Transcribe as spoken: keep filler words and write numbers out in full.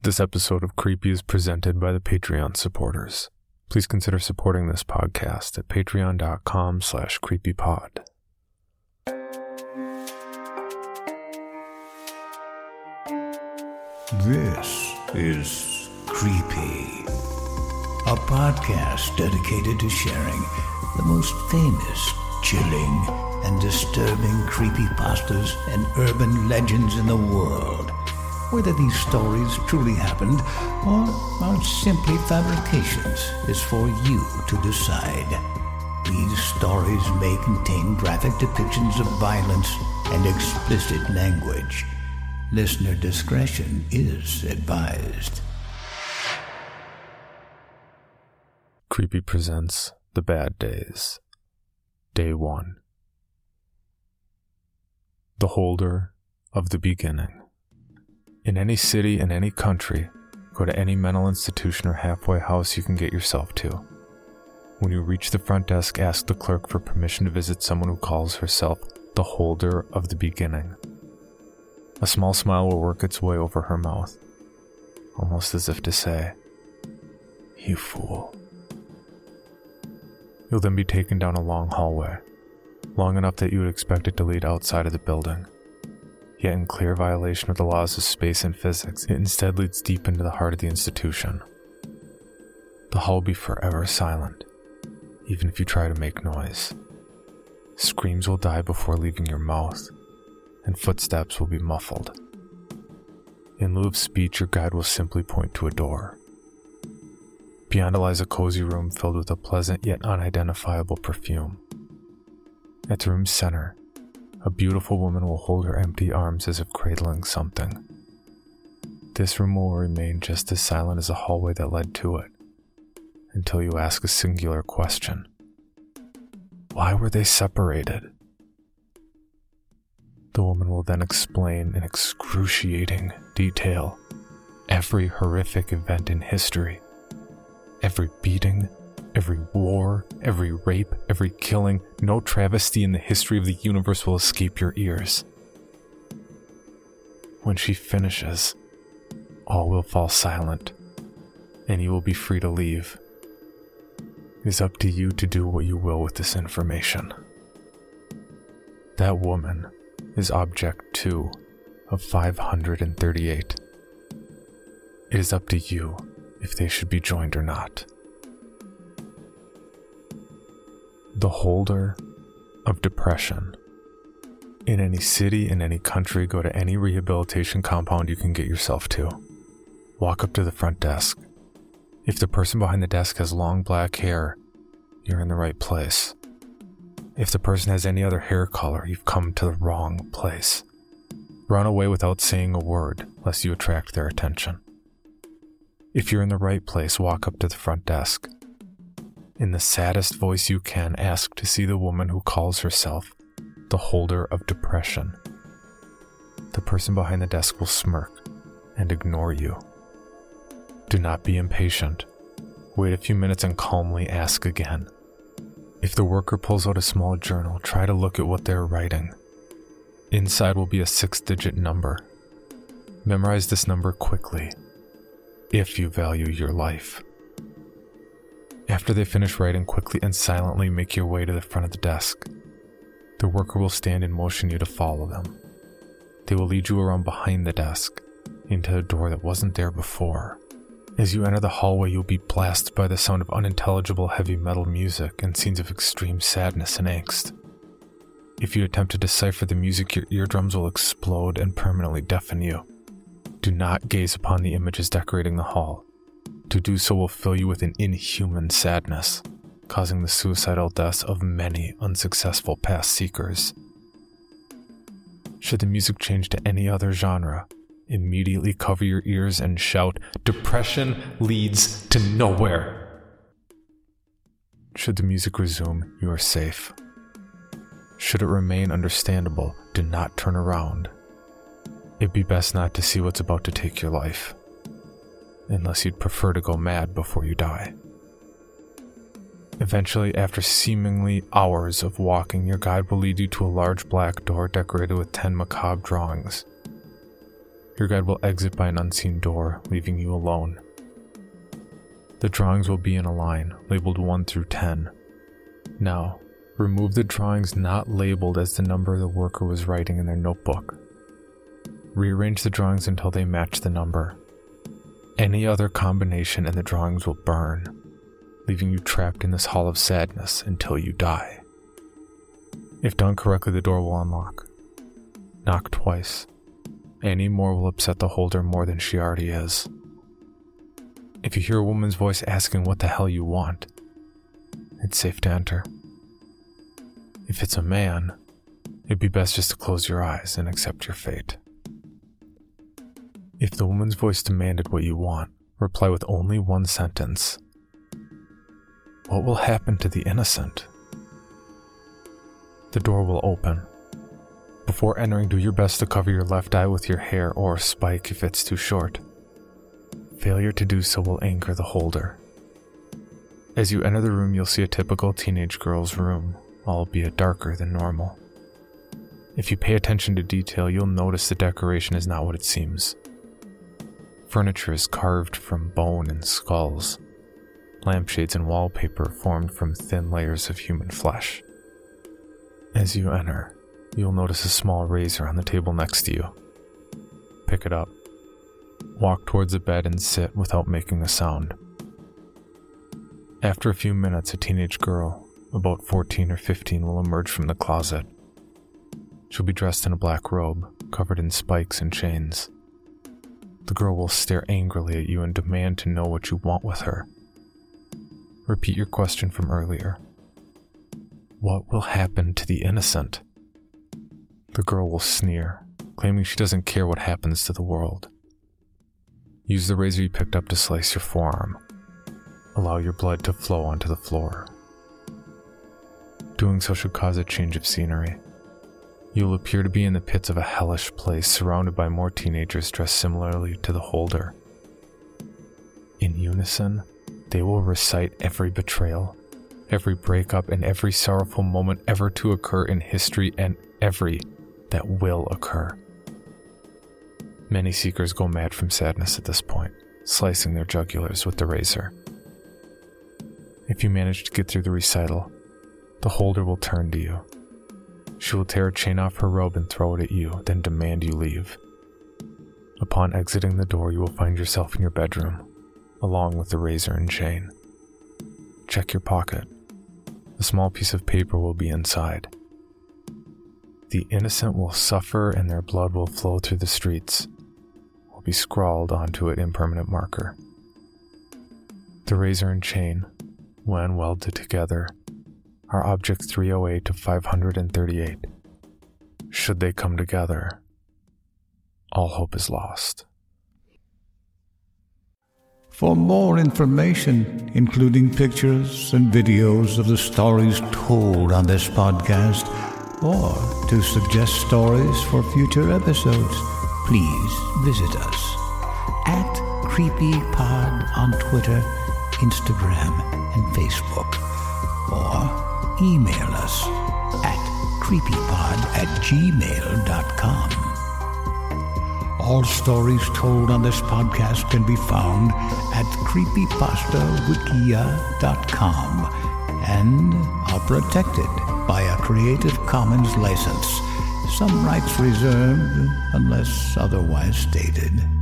This episode of Creepy is presented by the Patreon supporters. Please consider supporting this podcast at patreon.com slash creepypod. This is Creepy, a podcast dedicated to sharing the most famous, chilling, and disturbing creepypastas and urban legends in the world. Whether these stories truly happened or are simply fabrications is for you to decide. These stories may contain graphic depictions of violence and explicit language. Listener discretion is advised. Creepy presents The Bad Days. Day one. The Holder of the Beginning. In any city, in any country, go to any mental institution or halfway house you can get yourself to. When you reach the front desk, ask the clerk for permission to visit someone who calls herself the Holder of the Beginning. A small smile will work its way over her mouth, almost as if to say, "You fool." You'll then be taken down a long hallway, long enough that you would expect it to lead outside of the building. Yet in clear violation of the laws of space and physics, it instead leads deep into the heart of the institution. The hall will be forever silent, even if you try to make noise. Screams will die before leaving your mouth, and footsteps will be muffled. In lieu of speech, your guide will simply point to a door. Beyond it lies a cozy room filled with a pleasant yet unidentifiable perfume. At the room's center, a beautiful woman will hold her empty arms as if cradling something. This room will remain just as silent as the hallway that led to it, until you ask a singular question. Why were they separated? The woman will then explain in excruciating detail every horrific event in history. Every beating, every war, every rape, every killing, no travesty in the history of the universe will escape your ears. When she finishes, all will fall silent, and you will be free to leave. It is up to you to do what you will with this information. That woman is Object two of five hundred thirty-eight. It is up to you if they should be joined or not. The Holder of Depression. In any city, in any country, go to any rehabilitation compound you can get yourself to. Walk up to the front desk. If the person behind the desk has long black hair, you're in the right place. If the person has any other hair color, you've come to the wrong place. Run away without saying a word, lest you attract their attention. If you're in the right place, walk up to the front desk. In the saddest voice you can, ask to see the woman who calls herself the Holder of Depression. The person behind the desk will smirk and ignore you. Do not be impatient. Wait a few minutes and calmly ask again. If the worker pulls out a small journal, try to look at what they're writing. Inside will be a six-digit number. Memorize this number quickly, if you value your life. After they finish writing, quickly and silently make your way to the front of the desk. The worker will stand and motion you to follow them. They will lead you around behind the desk, into a door that wasn't there before. As you enter the hallway, you'll be blasted by the sound of unintelligible heavy metal music and scenes of extreme sadness and angst. If you attempt to decipher the music, your eardrums will explode and permanently deafen you. Do not gaze upon the images decorating the hall. To do so will fill you with an inhuman sadness, causing the suicidal deaths of many unsuccessful past seekers. Should the music change to any other genre, immediately cover your ears and shout, "Depression leads to nowhere." Should the music resume, you are safe. Should it remain understandable, do not turn around. It'd be best not to see what's about to take your life, unless you'd prefer to go mad before you die. Eventually, after seemingly hours of walking, your guide will lead you to a large black door decorated with ten macabre drawings. Your guide will exit by an unseen door, leaving you alone. The drawings will be in a line, labeled one through ten. Now, remove the drawings not labeled as the number the worker was writing in their notebook. Rearrange the drawings until they match the number. Any other combination and the drawings will burn, leaving you trapped in this hall of sadness until you die. If done correctly, the door will unlock. Knock twice. Any more will upset the holder more than she already is. If you hear a woman's voice asking what the hell you want, it's safe to enter. If it's a man, it'd be best just to close your eyes and accept your fate. If the woman's voice demanded what you want, reply with only one sentence. What will happen to the innocent? The door will open. Before entering, do your best to cover your left eye with your hair or spike if it's too short. Failure to do so will anger the holder. As you enter the room, you'll see a typical teenage girl's room, albeit darker than normal. If you pay attention to detail, you'll notice the decoration is not what it seems. Furniture is carved from bone and skulls. Lampshades and wallpaper formed from thin layers of human flesh. As you enter, you'll notice a small razor on the table next to you. Pick it up. Walk towards the bed and sit without making a sound. After a few minutes, a teenage girl, about fourteen or fifteen, will emerge from the closet. She'll be dressed in a black robe, covered in spikes and chains. The girl will stare angrily at you and demand to know what you want with her. Repeat your question from earlier. What will happen to the innocent? The girl will sneer, claiming she doesn't care what happens to the world. Use the razor you picked up to slice your forearm. Allow your blood to flow onto the floor. Doing so should cause a change of scenery. You'll appear to be in the pits of a hellish place surrounded by more teenagers dressed similarly to the holder. In unison, they will recite every betrayal, every breakup, and every sorrowful moment ever to occur in history, and every that will occur. Many seekers go mad from sadness at this point, slicing their jugulars with the razor. If you manage to get through the recital, the holder will turn to you. She will tear a chain off her robe and throw it at you, then demand you leave. Upon exiting the door, you will find yourself in your bedroom, along with the razor and chain. Check your pocket. A small piece of paper will be inside. The innocent will suffer and their blood will flow through the streets, will be scrawled onto it in permanent marker. The razor and chain, when welded together, are object three oh eight to five hundred thirty-eight. Should they come together, all hope is lost. For more information, including pictures and videos of the stories told on this podcast, or to suggest stories for future episodes, please visit us at CreepyPod on Twitter, Instagram, and Facebook, or email us at creepypod at gmail dot com. All stories told on this podcast can be found at creepypasta wikia dot com and are protected by a Creative Commons license. Some rights reserved unless otherwise stated.